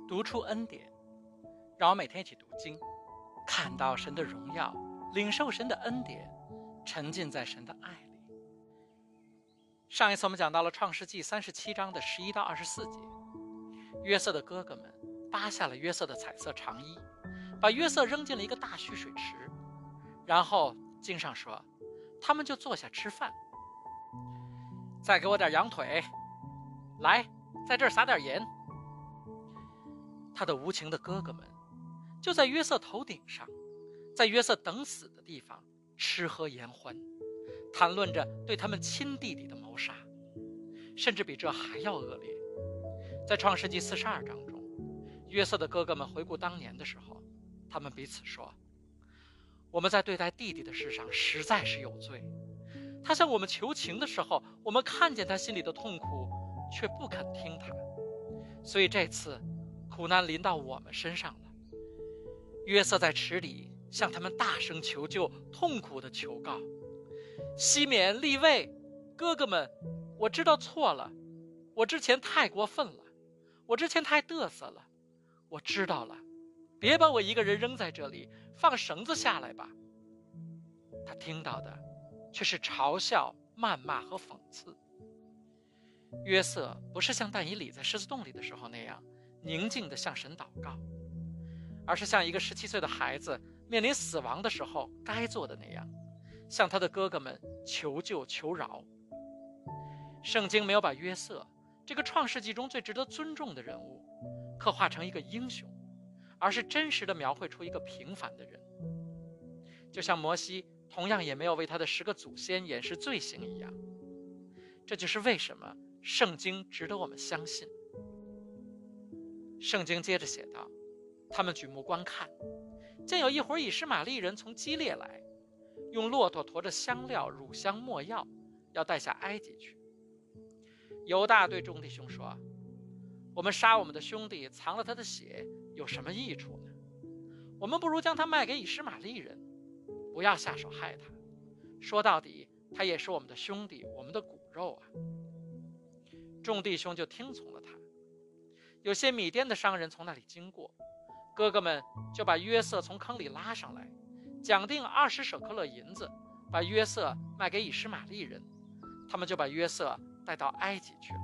读出恩典，让我每天一起读经，看到神的荣耀，领受神的恩典，沉浸在神的爱里。上一次我们讲到了创世纪37章的11到24节，约瑟的哥哥们扒下了约瑟的彩色长衣，把约瑟扔进了一个大蓄水池，然后经上说他们就坐下吃饭。再给我点羊腿，来，在这儿撒点盐。他的无情的哥哥们就在约瑟头顶上，在约瑟等死的地方吃喝言欢，谈论着对他们亲弟弟的谋杀，甚至比这还要恶劣。在创世纪42章中，约瑟的哥哥们回顾当年的时候，他们彼此说，我们在对待弟弟的事上实在是有罪，他向我们求情的时候，我们看见他心里的痛苦，却不肯听他，所以这次苦难临到我们身上了。约瑟在池里向他们大声求救，痛苦地求告，西缅、利未，哥哥们，我知道错了，我之前太过分了，我之前太嘚瑟了，我知道了，别把我一个人扔在这里，放绳子下来吧。他听到的却是嘲笑、谩骂和讽刺。约瑟不是像但以理在狮子洞里的时候那样宁静地向神祷告，而是像一个17岁的孩子面临死亡的时候该做的那样，向他的哥哥们求救求饶。圣经没有把约瑟这个创世纪中最值得尊重的人物刻画成一个英雄，而是真实地描绘出一个平凡的人，就像摩西同样也没有为他的10个祖先掩饰罪行一样。这就是为什么圣经值得我们相信。圣经接着写道，他们举目观看，见有一伙以实玛利人从基列来，用骆驼驮着香料、乳香、没药，要带下埃及去。犹大对众弟兄说，我们杀我们的兄弟，藏了他的血，有什么益处呢？我们不如将他卖给以实玛利人，不要下手害他，说到底他也是我们的兄弟，我们的骨肉啊。众弟兄就听从了他。有些米甸的商人从那里经过，哥哥们就把约瑟从坑里拉上来，讲定20舍克勒银子，把约瑟卖给以实玛利人，他们就把约瑟带到埃及去了。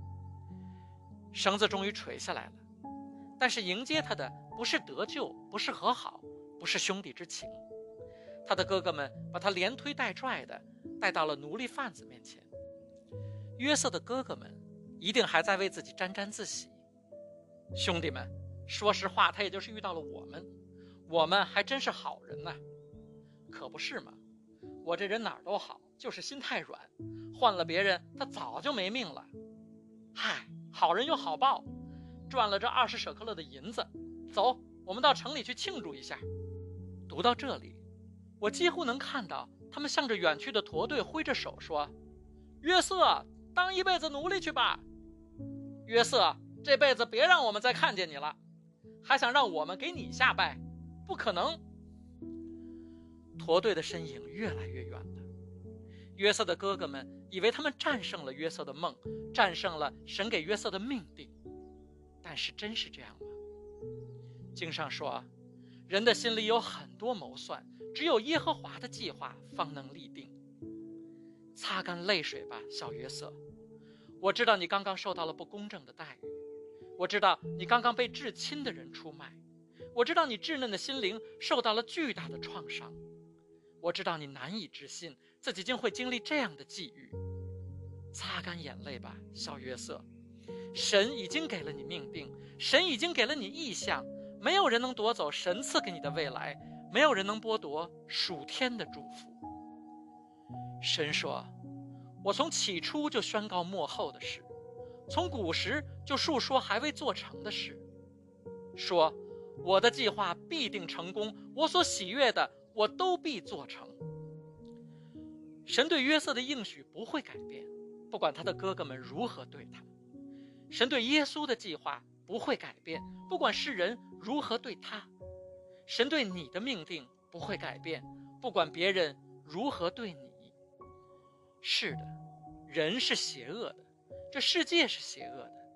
绳子终于垂下来了，但是迎接他的不是得救，不是和好，不是兄弟之情。他的哥哥们把他连推带拽的带到了奴隶贩子面前。约瑟的哥哥们一定还在为自己沾沾自喜，兄弟们，说实话，他也就是遇到了我们还真是好人呐。可不是嘛，我这人哪儿都好，就是心太软，换了别人他早就没命了。嗨，好人有好报，赚了这20舍克勒的银子，走，我们到城里去庆祝一下。读到这里，我几乎能看到他们向着远去的驼队挥着手说，约瑟，当一辈子奴隶去吧。约瑟，这辈子别让我们再看见你了，还想让我们给你下拜，不可能。驼队的身影越来越远了，约瑟的哥哥们以为他们战胜了约瑟的梦，战胜了神给约瑟的命定，但是真是这样吗？经上说，人的心里有很多谋算，只有耶和华的计划方能立定。擦干泪水吧，小约瑟，我知道你刚刚受到了不公正的待遇，我知道你刚刚被至亲的人出卖，我知道你稚嫩的心灵受到了巨大的创伤，我知道你难以置信自己竟会经历这样的际遇。擦干眼泪吧，小约瑟，神已经给了你命定，神已经给了你意象，没有人能夺走神赐给你的未来，没有人能剥夺属天的祝福。神说，我从起初就宣告末后的事，从古时就述说还未做成的事，说我的计划必定成功，我所喜悦的我都必做成。神对约瑟的应许不会改变，不管他的哥哥们如何对他。神对耶稣的计划不会改变，不管世人如何对他。神对你的命定不会改变，不管别人如何对你。是的，人是邪恶的，这世界是邪恶的，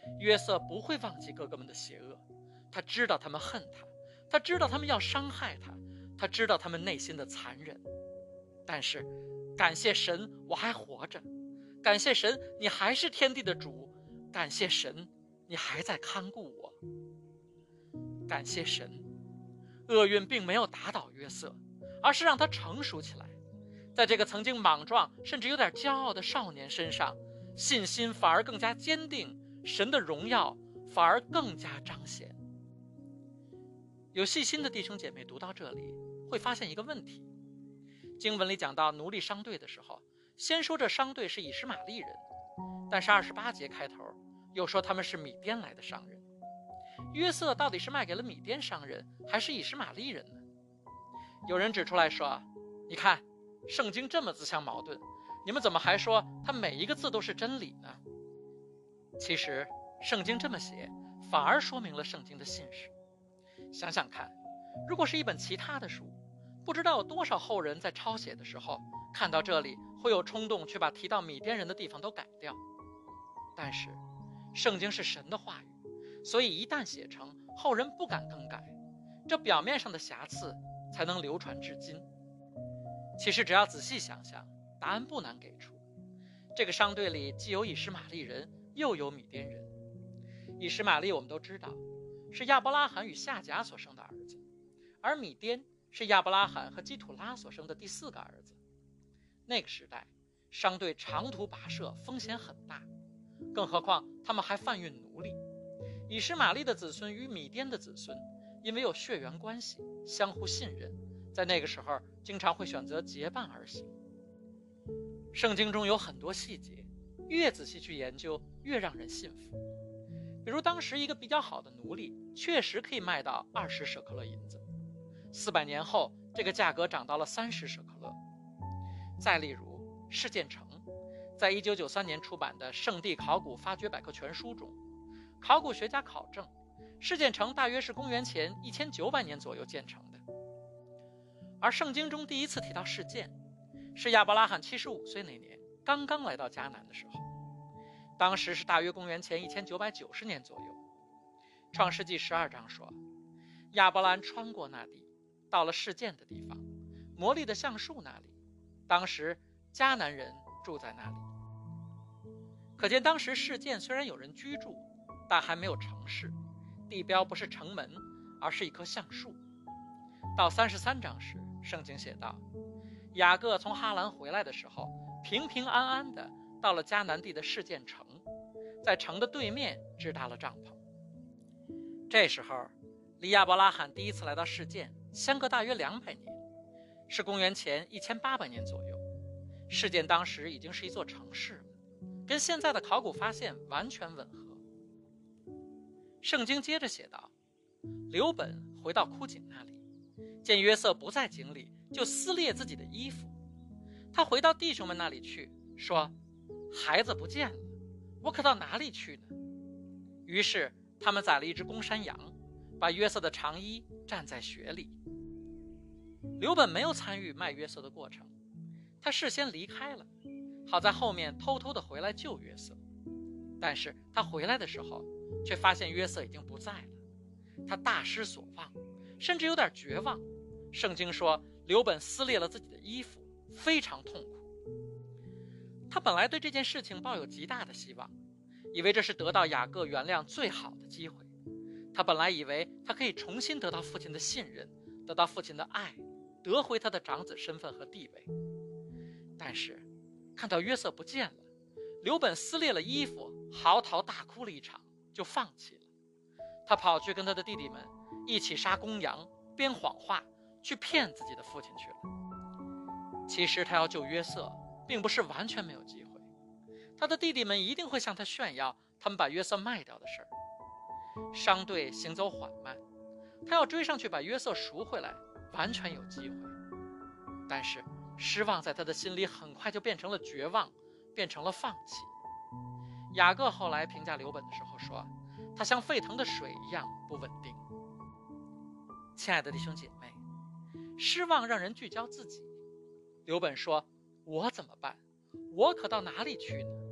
约瑟不会忘记哥哥们的邪恶，他知道他们恨他，他知道他们要伤害他，他知道他们内心的残忍。但是感谢神，我还活着，感谢神，你还是天地的主，感谢神，你还在看顾我。感谢神，厄运并没有打倒约瑟，而是让他成熟起来。在这个曾经莽撞甚至有点骄傲的少年身上，信心反而更加坚定，神的荣耀反而更加彰显。有细心的弟兄姐妹读到这里会发现一个问题，经文里讲到奴隶商队的时候，先说这商队是以实玛利人，但是28节开头又说他们是米甸来的商人。约瑟到底是卖给了米甸商人还是以实玛利人呢？有人指出来说，你看圣经这么自相矛盾，你们怎么还说它每一个字都是真理呢？其实圣经这么写反而说明了圣经的信实。想想看，如果是一本其他的书，不知道有多少后人在抄写的时候看到这里会有冲动去把提到米甸人的地方都改掉。但是圣经是神的话语，所以一旦写成，后人不敢更改，这表面上的瑕疵才能流传至今。其实只要仔细想想，答案不难给出。这个商队里既有以实玛利人，又有米甸人。以实玛利我们都知道是亚伯拉罕与夏甲所生的儿子，而米甸是亚伯拉罕和基土拉所生的第4个儿子。那个时代商队长途跋涉，风险很大，更何况他们还贩运奴隶。以实玛利的子孙与米甸的子孙因为有血缘关系，相互信任，在那个时候经常会选择结伴而行。圣经中有很多细节，越仔细去研究越让人信服。比如当时一个比较好的奴隶确实可以卖到20舍克勒银子，400年后这个价格涨到了30舍克勒。再例如事件城，在1993年出版的《圣地考古发掘百科全书》中，考古学家考证事件城大约是公元前1900年左右建成的。而圣经中第一次提到事件，是亚伯拉罕75岁那年刚刚来到迦南的时候，当时是大约公元前1990年左右。创世纪12章说，亚伯兰穿过那地，到了事件的地方，摩利的橡树那里，当时迦南人住在那里。可见当时事件虽然有人居住，但还没有城市，地标不是城门，而是一棵橡树。到33章时，圣经写道，雅各从哈兰回来的时候，平平安安的到了迦南地的事件城，在城的对面支搭了帐篷。这时候离亚伯拉罕第一次来到事件相隔大约200年，是公元前1800年左右。事件当时已经是一座城市了，跟现在的考古发现完全吻合。圣经接着写道，刘本回到枯井那里，见约瑟不在井里，就撕裂自己的衣服。他回到弟兄们那里去，说，孩子不见了，我可到哪里去呢？于是他们宰了一只公山羊，把约瑟的长衣蘸在血里。刘本没有参与卖约瑟的过程，他事先离开了，好在后面偷偷的回来救约瑟。但是他回来的时候，却发现约瑟已经不在了，他大失所望，甚至有点绝望。圣经说，刘本撕裂了自己的衣服，非常痛苦。他本来对这件事情抱有极大的希望，以为这是得到雅各原谅最好的机会。他本来以为他可以重新得到父亲的信任，得到父亲的爱，得回他的长子身份和地位。但是看到约瑟不见了，刘本撕裂了衣服，嚎啕大哭了一场，就放弃了。他跑去跟他的弟弟们一起杀公羊，编谎话去骗自己的父亲去了。其实他要救约瑟并不是完全没有机会，他的弟弟们一定会向他炫耀他们把约瑟卖掉的事儿。商队行走缓慢，他要追上去把约瑟赎回来完全有机会。但是失望在他的心里很快就变成了绝望，变成了放弃。雅各后来评价刘本的时候说，他像沸腾的水一样不稳定。亲爱的弟兄姐妹，失望让人聚焦自己。刘本说，我怎么办？我可到哪里去呢？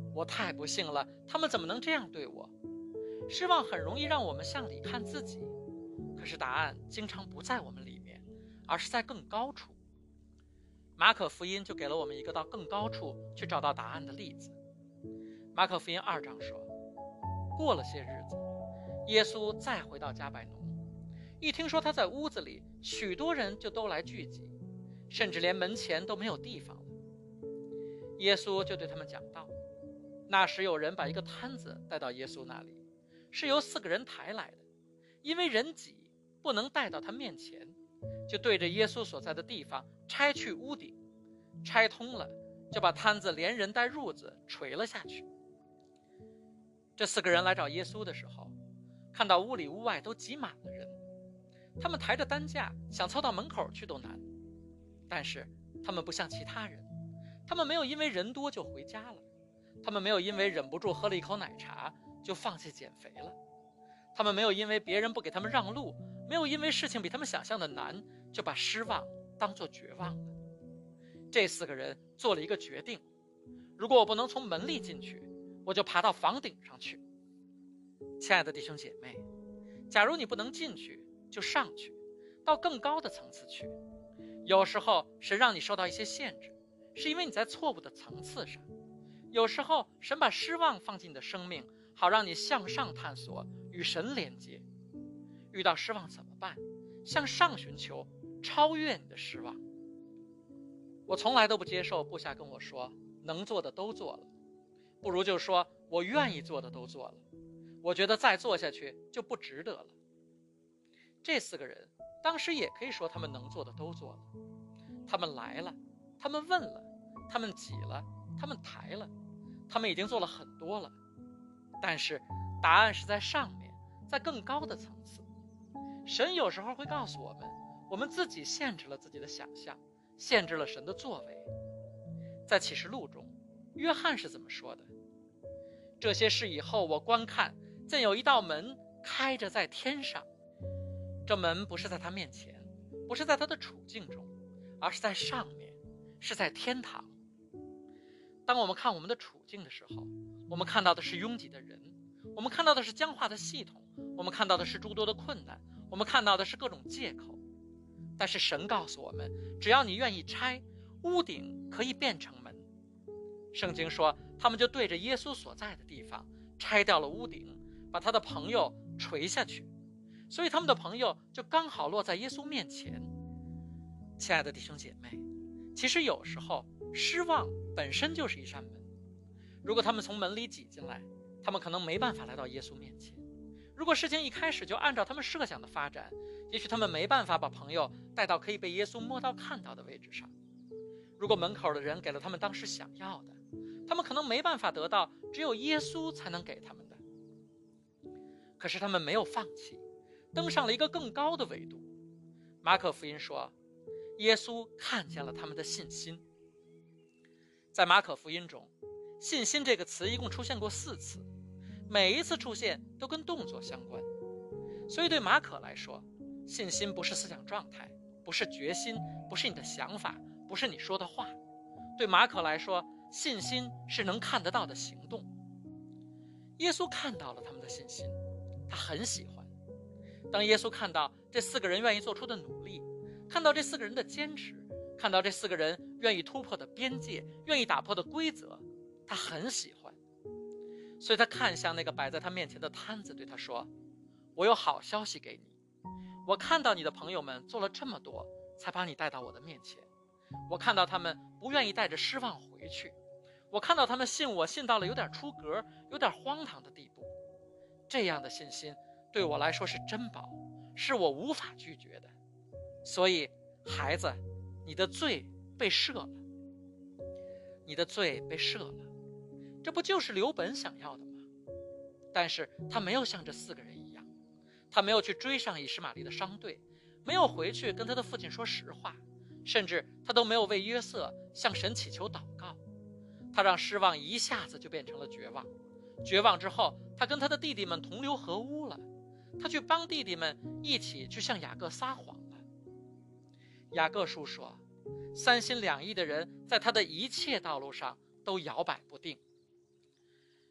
我太不幸了，他们怎么能这样对我？失望很容易让我们向里看自己，可是答案经常不在我们里面，而是在更高处。马可福音就给了我们一个到更高处去找到答案的例子。马可福音2章说，过了些日子，耶稣再回到加百农，一听说他在屋子里，许多人就都来聚集，甚至连门前都没有地方了。耶稣就对他们讲道。那时有人把一个摊子带到耶稣那里，是由4个人抬来的，因为人挤，不能带到他面前，就对着耶稣所在的地方拆去屋顶，拆通了，就把摊子连人带褥子垂了下去。这4个人来找耶稣的时候，看到屋里屋外都挤满了人，他们抬着担架想凑到门口去都难。但是他们不像其他人，他们没有因为人多就回家了，他们没有因为忍不住喝了一口奶茶就放弃减肥了，他们没有因为别人不给他们让路，没有因为事情比他们想象的难就把失望当作绝望了。这4个人做了一个决定，如果我不能从门里进去，我就爬到房顶上去。亲爱的弟兄姐妹，假如你不能进去，就上去，到更高的层次去。有时候神让你受到一些限制，是因为你在错误的层次上。有时候神把失望放进你的生命，好让你向上探索，与神连接。遇到失望怎么办？向上寻求，超越你的失望。我从来都不接受部下跟我说能做的都做了，不如就说我愿意做的都做了，我觉得再做下去就不值得了。这4个人当时也可以说他们能做的都做了，他们来了，他们问了，他们挤了，他们抬了，他们已经做了很多了。但是答案是在上面，在更高的层次。神有时候会告诉我们，我们自己限制了自己的想象，限制了神的作为。在启示录中，约翰是怎么说的？这些事以后，我观看，见有一道门开着在天上。这门不是在他面前，不是在他的处境中，而是在上面，是在天堂。当我们看我们的处境的时候，我们看到的是拥挤的人，我们看到的是僵化的系统，我们看到的是诸多的困难，我们看到的是各种借口。但是神告诉我们，只要你愿意拆，屋顶可以变成门。圣经说，他们就对着耶稣所在的地方拆掉了屋顶，把他的朋友垂下去，所以他们的朋友就刚好落在耶稣面前。亲爱的弟兄姐妹，其实有时候失望本身就是一扇门。如果他们从门里挤进来，他们可能没办法来到耶稣面前。如果事情一开始就按照他们设想的发展，也许他们没办法把朋友带到可以被耶稣摸到看到的位置上。如果门口的人给了他们当时想要的，他们可能没办法得到只有耶稣才能给他们的。可是他们没有放弃，登上了一个更高的维度。马可福音说，耶稣看见了他们的信心。在马可福音中，信心这个词一共出现过4次，每一次出现都跟动作相关。所以对马可来说，信心不是思想状态，不是决心，不是你的想法，不是你说的话。对马可来说，信心是能看得到的行动。耶稣看到了他们的信心，他很喜欢。当耶稣看到这4个人愿意做出的努力，看到这4个人的坚持，看到这4个人愿意突破的边界，愿意打破的规则，他很喜欢。所以他看向那个摆在他面前的摊子，对他说，我有好消息给你，我看到你的朋友们做了这么多，才把你带到我的面前。我看到他们不愿意带着失望回去，我看到他们信我信到了有点出格，有点荒唐的地步。这样的信心对我来说是珍宝，是我无法拒绝的。所以孩子，你的罪被赦了，你的罪被赦了，这不就是刘本想要的吗？但是他没有像这4个人一样，他没有去追上以实玛利的商队，没有回去跟他的父亲说实话，甚至他都没有为约瑟向神祈求祷告。他让失望一下子就变成了绝望，绝望之后，他跟他的弟弟们同流合污了，他去帮弟弟们一起去向雅各撒谎了。雅各书说，3心2意的人在他的一切道路上都摇摆不定。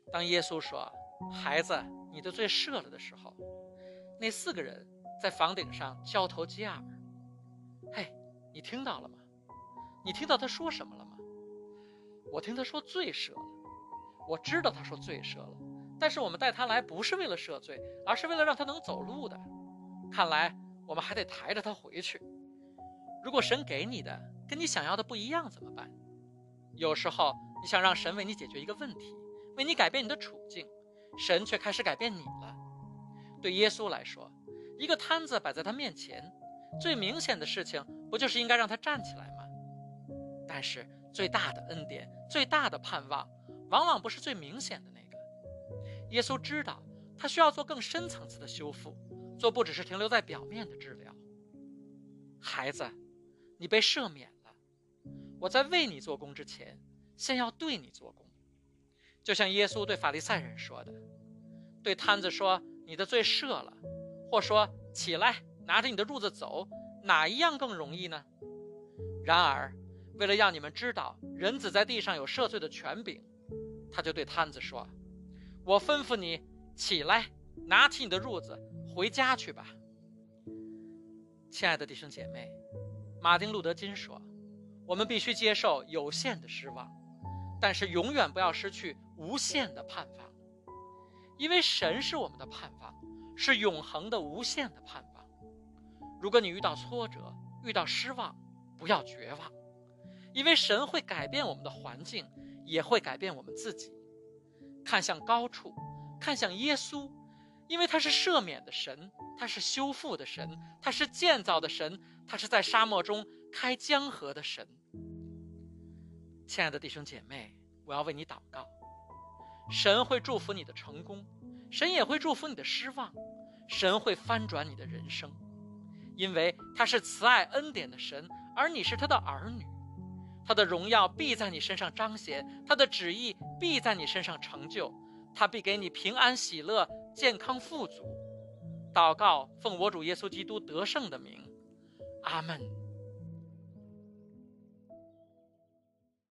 当耶稣说孩子你的罪赦了的时候，那4个人在房顶上交头接耳。嘿，你听到了吗？你听到他说什么了吗？我听他说罪赦了。我知道他说罪赦了，但是我们带他来不是为了赦罪，而是为了让他能走路的。看来我们还得抬着他回去。如果神给你的跟你想要的不一样怎么办？有时候你想让神为你解决一个问题，为你改变你的处境，神却开始改变你了。对耶稣来说，一个摊子摆在他面前，最明显的事情不就是应该让他站起来吗？但是最大的恩典，最大的盼望，往往不是最明显的那个。耶稣知道他需要做更深层次的修复，做不只是停留在表面的治疗。孩子，你被赦免了，我在为你做工之前，先要对你做工。就像耶稣对法利赛人说的，对摊子说你的罪赦了，或说起来拿着你的褥子走，哪一样更容易呢？然而为了让你们知道人子在地上有赦罪的权柄，他就对摊子说，我吩咐你起来，拿起你的褥子回家去吧。亲爱的弟兄姐妹，马丁路德金说，我们必须接受有限的失望，但是永远不要失去无限的盼望，因为神是我们的盼望，是永恒的无限的盼望。如果你遇到挫折，遇到失望，不要绝望，因为神会改变我们的环境，也会改变我们自己。看向高处，看向耶稣，因为他是赦免的神，他是修复的神，他是建造的神，他是在沙漠中开江河的神。亲爱的弟兄姐妹，我要为你祷告。神会祝福你的成功，神也会祝福你的失望，神会翻转你的人生，因为他是慈爱恩典的神，而你是他的儿女。他的荣耀必在你身上彰显，他的旨意必在你身上成就，他必给你平安喜乐，健康富足。祷告奉我主耶稣基督得胜的名，阿们。